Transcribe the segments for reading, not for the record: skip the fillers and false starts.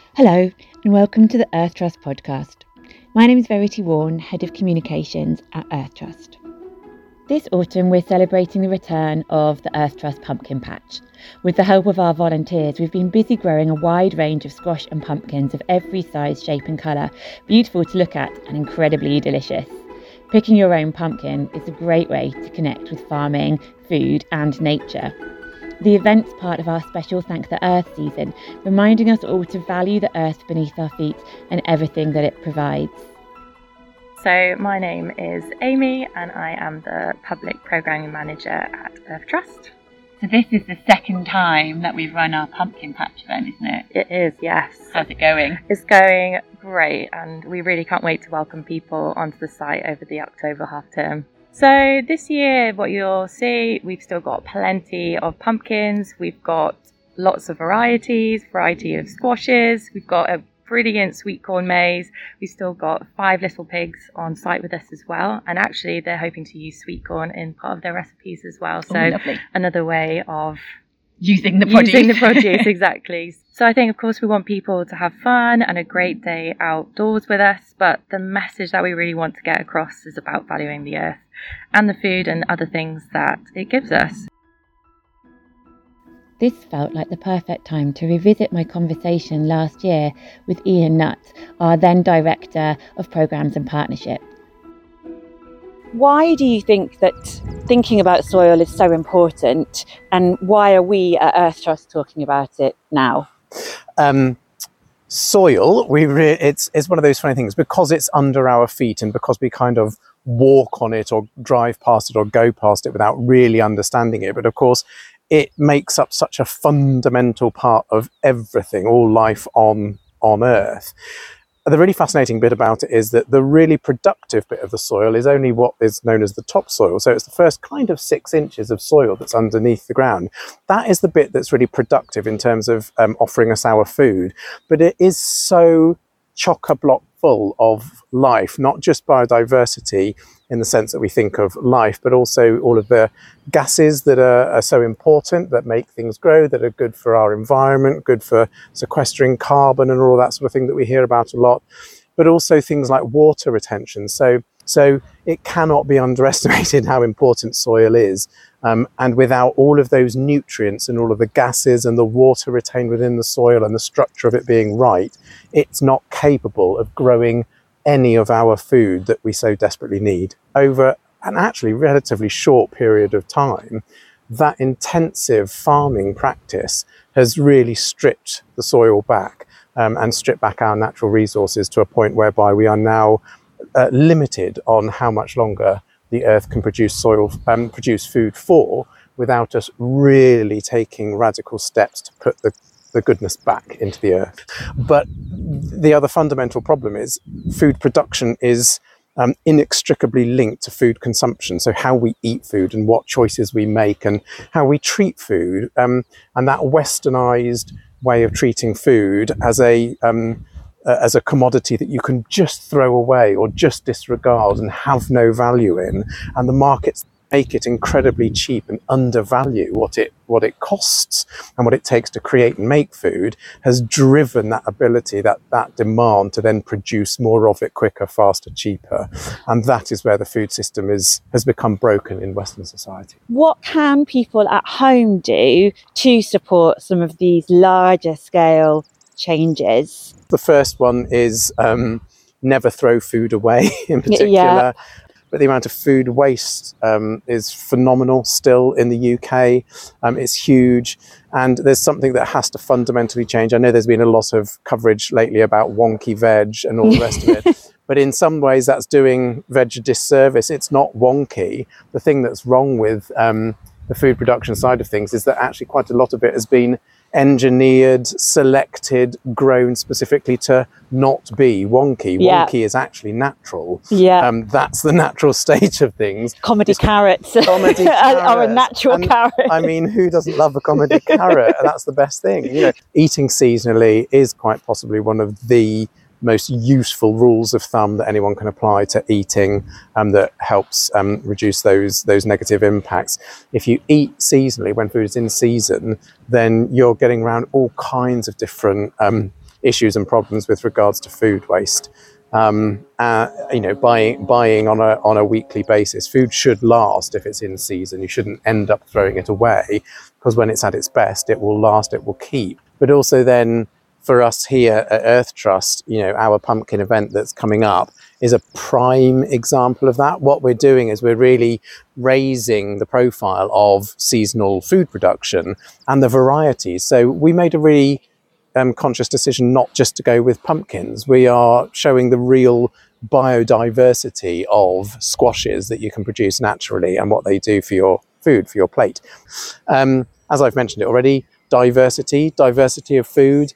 Hello, and welcome to the Earth Trust podcast. My name is Verity Warren, Head of Communications at Earth Trust. This autumn, we're celebrating the return of the Earth Trust Pumpkin Patch. With the help of our volunteers, we've been busy growing a wide range of squash and pumpkins of every size, shape and colour, beautiful to look at and incredibly delicious. Picking your own pumpkin is a great way to connect with farming, food and nature. The event's part of our special Thank the Earth season, reminding us all to value the earth beneath our feet and everything that it provides. So my name is Amy and I am the Public Programming Manager at Earth Trust. So this is the second time that we've run our pumpkin patch event, isn't it? It is, yes. How's it going? It's going great and we really can't wait to welcome people onto the site over the October half term. So this year, what you'll see, we've still got plenty of pumpkins. We've got lots of variety of squashes. We've got a brilliant sweet corn maze. We've still got 5 little pigs on site with us as well. And actually, they're hoping to use sweet corn in part of their recipes as well. So another way of Using the produce, exactly. So I think, of course, we want people to have fun and a great day outdoors with us. But the message that we really want to get across is about valuing the earth and the food and other things that it gives us. This felt like the perfect time to revisit my conversation last year with Ian Nutt, our then Director of Programmes and Partnership. Why do you think that thinking about soil is so important, and why are we at Earth Trust talking about it now? Soil, it's one of those funny things because it's under our feet and because we kind of walk on it or drive past it or go past it without really understanding it. But of course, it makes up such a fundamental part of everything, all life on Earth. The really fascinating bit about it is that the really productive bit of the soil is only what is known as the topsoil. So it's the first kind of 6 inches of soil that's underneath the ground. That is the bit that's really productive in terms of offering us our food. But it is so chock-a-block full of life, not just biodiversity in the sense that we think of life, but also all of the gases that are so important, that make things grow, that are good for our environment, good for sequestering carbon and all that sort of thing that we hear about a lot, but also things like water retention. So it cannot be underestimated how important soil is. And without all of those nutrients and all of the gases and the water retained within the soil and the structure of it being right, it's not capable of growing any of our food that we so desperately need. Over an actually relatively short period of time, that intensive farming practice has really stripped the soil back and stripped back our natural resources to a point whereby we are now limited on how much longer the earth can produce food for, without us really taking radical steps to put the goodness back into the earth. But the other fundamental problem is food production is inextricably linked to food consumption. So how we eat food and what choices we make and how we treat food, and that westernized way of treating food as a commodity that you can just throw away or just disregard and have no value in, and the markets make it incredibly cheap and undervalue what it costs and what it takes to create and make food, has driven that ability, that demand to then produce more of it quicker, faster, cheaper. And that is where the food system has become broken in Western society. What can people at home do to support some of these larger scale changes? The first one is never throw food away in particular. Yeah. But the amount of food waste is phenomenal still in the UK. It's huge. And there's something that has to fundamentally change. I know there's been a lot of coverage lately about wonky veg and all the rest of it. But in some ways, that's doing veg a disservice. It's not wonky. The thing that's wrong with the food production side of things is that actually quite a lot of it has been engineered, selected, grown specifically to not be wonky. Yeah. Wonky is actually natural. Yeah. That's the natural state of things. Comedy carrots Comedy carrots are a natural carrot. I mean, who doesn't love a comedy carrot? And that's the best thing. You know, eating seasonally is quite possibly one of the most useful rules of thumb that anyone can apply to eating, that helps reduce those negative impacts. If you eat seasonally when food is in season, then you're getting around all kinds of different issues and problems with regards to food waste. Buying on a weekly basis, food should last if it's in season. You shouldn't end up throwing it away, because when it's at its best, it will last, it will keep. But also then, for us here at Earth Trust, our pumpkin event that's coming up is a prime example of that. What we're doing is we're really raising the profile of seasonal food production and the varieties. So we made a really conscious decision not just to go with pumpkins. We are showing the real biodiversity of squashes that you can produce naturally and what they do for your food, for your plate. As I've mentioned it already, diversity of food,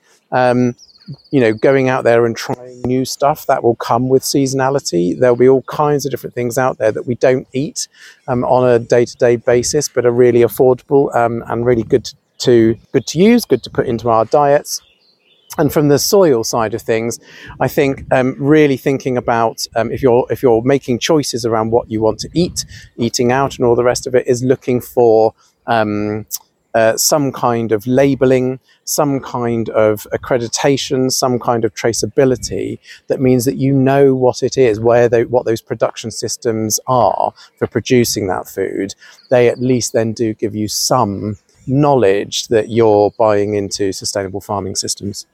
going out there and trying new stuff that will come with seasonality. There'll be all kinds of different things out there that we don't eat on a day-to-day basis, but are really affordable and really good to use, good to put into our diets. And from the soil side of things, I think really thinking about if you're making choices around what you want to eat, eating out and all the rest of it, is looking for some kind of labelling, some kind of accreditation, some kind of traceability that means that you know what it is, what those production systems are for producing that food. They at least then do give you some knowledge that you're buying into sustainable farming systems.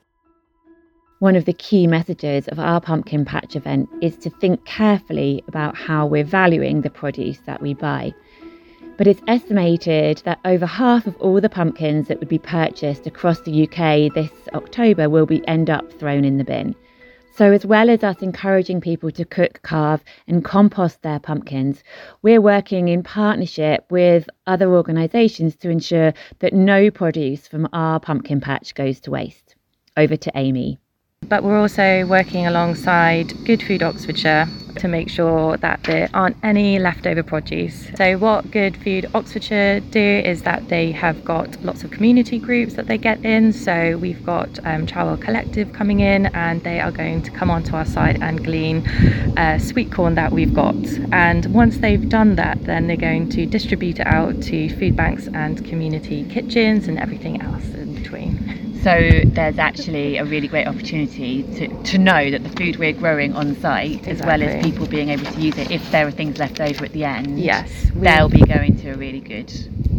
One of the key messages of our pumpkin patch event is to think carefully about how we're valuing the produce that we buy. But it's estimated that over half of all the pumpkins that would be purchased across the UK this October will end up thrown in the bin. So as well as us encouraging people to cook, carve and compost their pumpkins, we're working in partnership with other organisations to ensure that no produce from our pumpkin patch goes to waste. Over to Amy. But we're also working alongside Good Food Oxfordshire to make sure that there aren't any leftover produce. So what Good Food Oxfordshire do is that they have got lots of community groups that they get in. So we've got Trowel Collective coming in, and they are going to come onto our site and glean sweet corn that we've got. And once they've done that, then they're going to distribute it out to food banks and community kitchens and everything else in between. So there's actually a really great opportunity to know that the food we're growing on site, as well as people being able to use it if there are things left over at the end, yes, they'll be going to a really good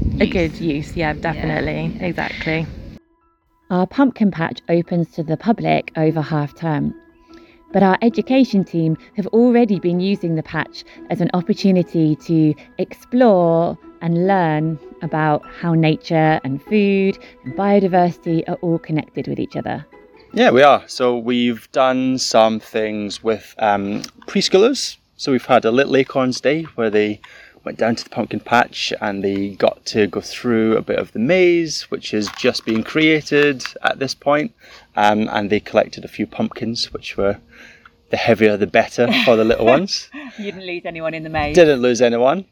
use. Yeah, definitely. Yeah. Exactly. Our pumpkin patch opens to the public over half term, but our education team have already been using the patch as an opportunity to explore and learn about how nature and food and biodiversity are all connected with each other. Yeah, we are. So we've done some things with preschoolers. So we've had a Little Acorns Day where they went down to the pumpkin patch and they got to go through a bit of the maze, which is just being created at this point. And they collected a few pumpkins, which were the heavier the better for the little ones. You didn't lose anyone in the maze. Didn't lose anyone.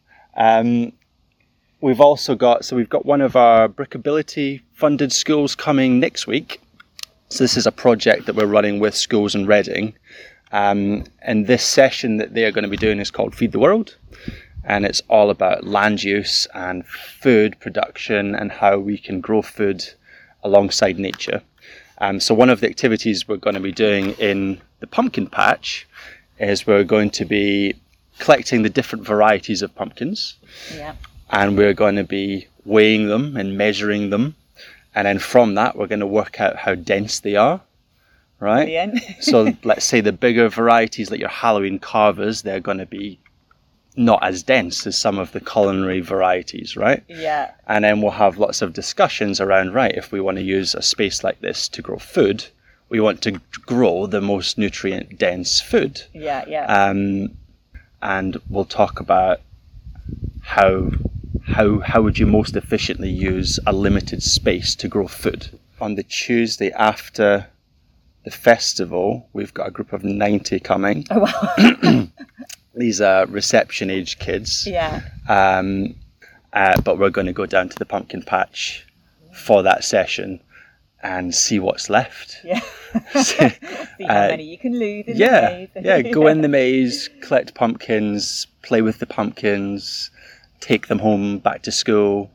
We've got one of our Brickability funded schools coming next week. So this is a project that we're running with schools in Reading. And this session that they're going to be doing is called Feed the World. And it's all about land use and food production and how we can grow food alongside nature. So one of the activities we're going to be doing in the pumpkin patch is we're going to be collecting the different varieties of pumpkins. Yeah. And we're going to be weighing them and measuring them. And then from that, we're going to work out how dense they are, right? Brilliant. So let's say the bigger varieties, like your Halloween carvers, they're going to be not as dense as some of the culinary varieties, right? Yeah. And then we'll have lots of discussions around, right, if we want to use a space like this to grow food, we want to grow the most nutrient-dense food. Yeah, yeah. And we'll talk about how would you most efficiently use a limited space to grow food. On the Tuesday after the festival, we've got a group of 90 coming. Oh, wow. These are reception age kids. Yeah. But we're going to go down to the pumpkin patch for that session and see what's left. Yeah. See how many you can lose in the maze. Yeah, go in the maze, collect pumpkins, play with the pumpkins, take them home back to school,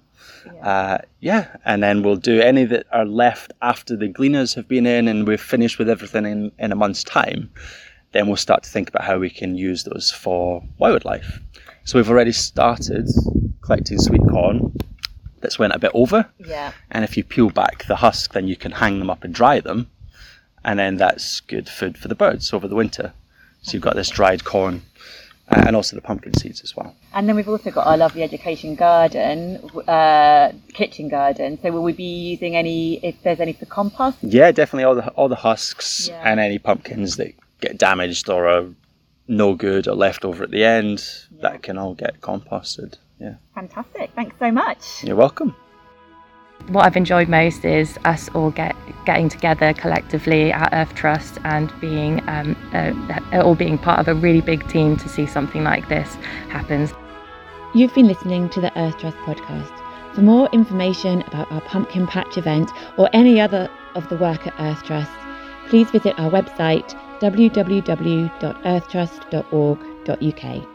And then we'll do any that are left after the gleaners have been in and we've finished with everything in a month's time. Then we'll start to think about how we can use those for wildlife. So we've already started collecting sweet corn that's went a bit over. Yeah. And if you peel back the husk, then you can hang them up and dry them. And then that's good food for the birds over the winter. So you've got this dried corn and also the pumpkin seeds as well. And then we've also got our lovely education garden, kitchen garden. So will we be using if there's any for compost? Yeah, definitely all the husks and any pumpkins that get damaged or are no good or left over at the end, that can all get composted. Yeah. Fantastic. Thanks so much. You're welcome. What I've enjoyed most is us all getting together collectively at Earth Trust and being all being part of a really big team to see something like this happen. You've been listening to the Earth Trust podcast. For more information about our Pumpkin Patch event or any other of the work at Earth Trust, please visit our website www.earthtrust.org.uk.